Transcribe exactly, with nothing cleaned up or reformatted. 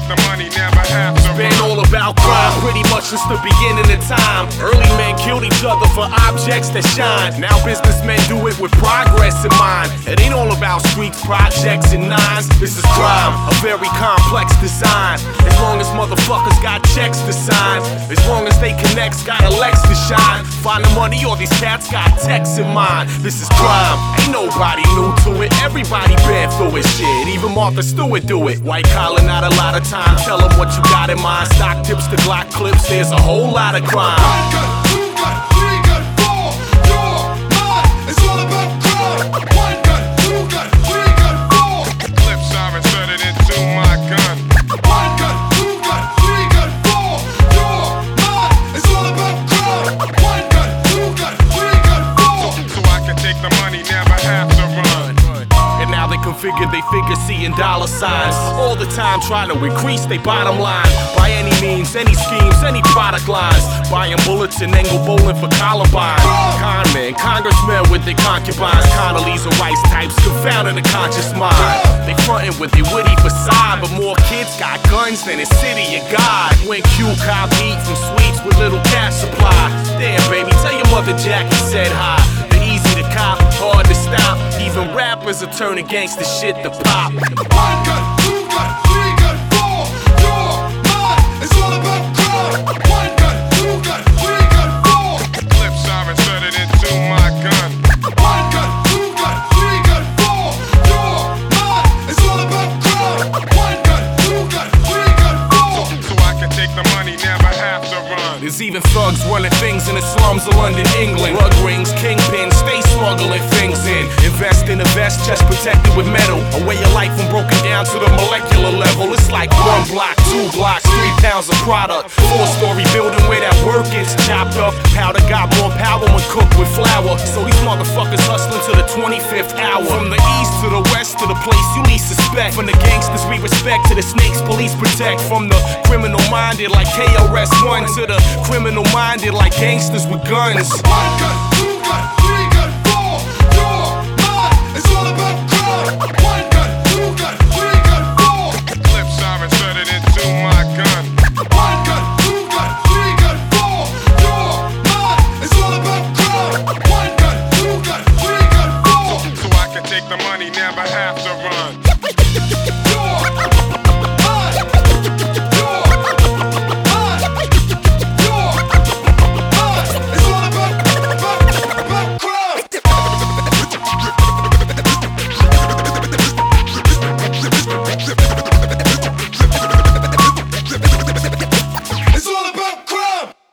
the money, never have to It's been run. all about crime pretty much since the beginning of time. Early men killed each other for objects that shine. Now businessmen do it with progress in mind. It ain't all about streets, projects, and nines. This is crime, a very complex design. As long as motherfuckers got checks to sign, as long as they connects, got a Lex to shine. Find the money, all these cats got texts in mind. This is crime, ain't nobody new to it. Everybody been through it, shit. Even Martha Stewart do it. White collar, not a lot of time. Tell them what you got in mind. Stock tips to Glock clips. There's a whole lot of crime. One gun, two gun, three gun, four. You're mine. It's all about crime. One gun, two gun, three gun, four. Clips are inserted into my gun. One gun, two gun, three gun, four. You're mine. It's all about crime. One gun, two gun, three gun, four. So I can take the money, never have to run. And now they configure they figure seeing dollar signs all the time, trying to increase their bottom line by any means, any schemes, any product lines. Buying bullets and then go bowling for Columbine. Con men, congressmen with their concubines, Connolly's and Rice types, confounding the conscious mind. They frontin' with their witty facade, but more kids got guns than the city of God. When Q cop heat from sweets with little cash supply. Damn baby, tell your mother Jackie said hi. They easy to cop, hard to stop. Even rappers are turning gangsta shit to pop. One gun, two gun, three gun, four. You're mine. It's all about crime. One gun, two gun, three gun, four. Clips are inserted into my gun. One gun, two gun, three gun, four. You're mine. It's all about crime. One gun, two gun, three gun, four. So I can take the money, never have to run. There's even thugs running things in the slums of London, England. Rug rings, kingpins, stay smuggling things in. Invest in a vest, chest protected with metal. A way of life from broken down to the molecular level. It's like one block, two blocks, three pounds of product. Four-story building where that work gets chopped up. Powder got more power when cooked with flour. So these motherfuckers hustling to the twenty-fifth hour. From the east to the west to the place you least suspect. From the gangsters we respect to the snakes police protect. From the criminal minded like K R S One to the criminal minded like gangsters with guns. One gun, two gun, three gun, four. You're mine. It's all about crime. One gun, two gun, three gun, four. Clips are inserted into my gun.